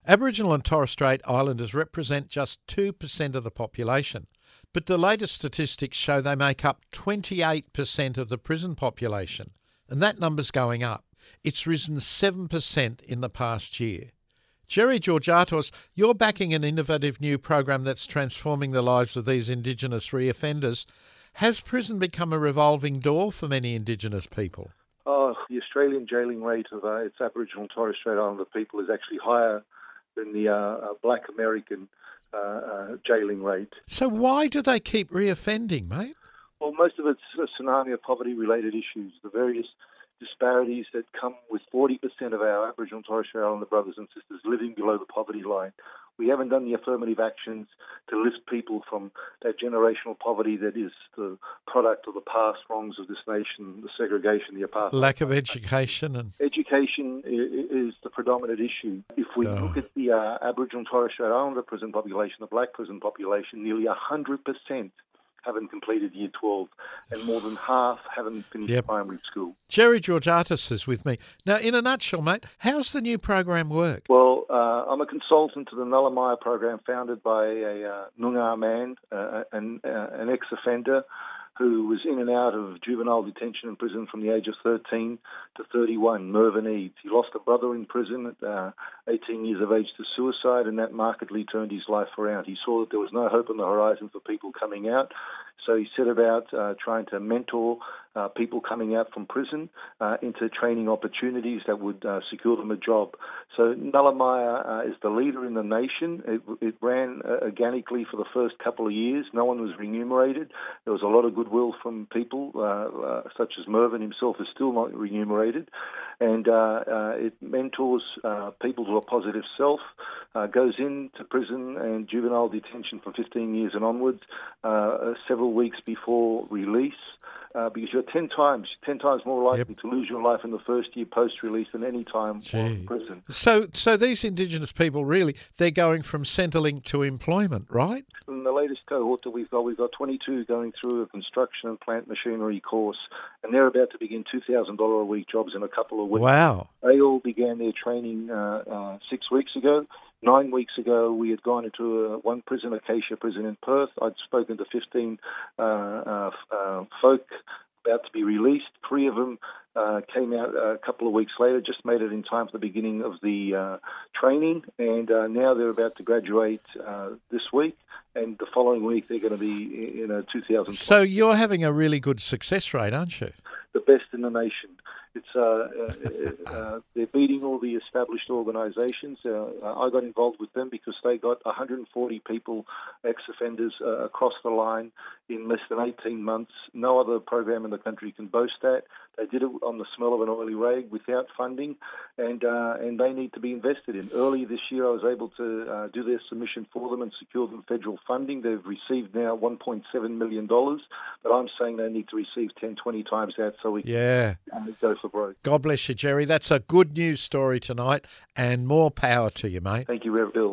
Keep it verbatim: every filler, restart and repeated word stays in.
Aboriginal and Torres Strait Islanders represent just two percent of the population, but the latest statistics show they make up twenty-eight percent of the prison population, and that number's going up. It's risen seven percent in the past year. Jerry Georgatos, you're backing an innovative new program that's transforming the lives of these Indigenous reoffenders. Has prison become a revolving door for many Indigenous people? Oh, the Australian jailing rate of uh, its Aboriginal and Torres Strait Islander people is actually higher than the uh, uh, Black American uh, uh, jailing rate. So why do they keep reoffending, mate? Well, most of it's a tsunami of poverty-related issues, the various disparities that come with forty percent of our Aboriginal and Torres Strait Islander brothers and sisters living below the poverty line. We haven't done the affirmative actions to lift people from that generational poverty that is the product of the past wrongs of this nation, the segregation, the apartheid. Lack of education. and Education is the predominant issue. If we Oh. look at the uh, Aboriginal and Torres Strait Islander prison population, the black prison population, nearly one hundred percent haven't completed year twelve, and more than half haven't finished Yep. primary school. Jerry Georgatos is with me. Now, in a nutshell, mate, how's the new program work? Well, uh, I'm a consultant to the Nullamaya program founded by a uh, Noongar man, uh, an, uh, an ex-offender who was in and out of juvenile detention and prison from the age of thirteen to thirty-one, Mervyn Eads. He lost a brother in prison at uh, eighteen years of age to suicide, and that markedly turned his life around. He saw that there was no hope on the horizon for people coming out, so he set about uh, trying to mentor uh, people coming out from prison uh, into training opportunities that would uh, secure them a job. So Nullamaya uh, is the leader in the nation. It, it ran uh, organically for the first couple of years. No one was remunerated. There was a lot of goodwill from people, uh, uh, such as Mervyn himself is still not remunerated. And uh, uh, it mentors uh, people to a positive self, uh, goes into prison and juvenile detention from fifteen years and onwards, uh, several weeks before release. Uh, because you're ten times, ten times more likely Yep. to lose your life in the first year post-release than any time Gee. while in prison. So, so these Indigenous people, really, they're going from Centrelink to employment, right? In the latest cohort that we've got, we've got twenty-two going through a construction and plant machinery course, and they're about to begin two thousand dollars a week jobs in a couple of weeks. Wow. They all began their training uh, uh, six weeks ago. Nine weeks ago, we had gone into a, one prison, Acacia Prison in Perth. I'd spoken to fifteen uh, uh, uh, folk about to be released. Three of them uh, came out a couple of weeks later, just made it in time for the beginning of the uh, training, and uh, now they're about to graduate uh, this week, and the following week they're going to be in a two thousand. So you're having a really good success rate, aren't you? The best in the nation. It's uh, uh, uh, they're beating all the established organisations. Uh, I got involved with them because they got one hundred forty people, ex-offenders, uh, across the line in less than eighteen months. No other program in the country can boast that. They did it on the smell of an oily rag without funding, and uh, and they need to be invested in. Early this year, I was able to uh, do their submission for them and secure them federal funding. They've received now one point seven million dollars, but I'm saying they need to receive ten, twenty times that so we can Yeah. uh, go for broke. God bless you, Jerry. That's a good news story tonight, and more power to you, mate. Thank you, Rev Bill.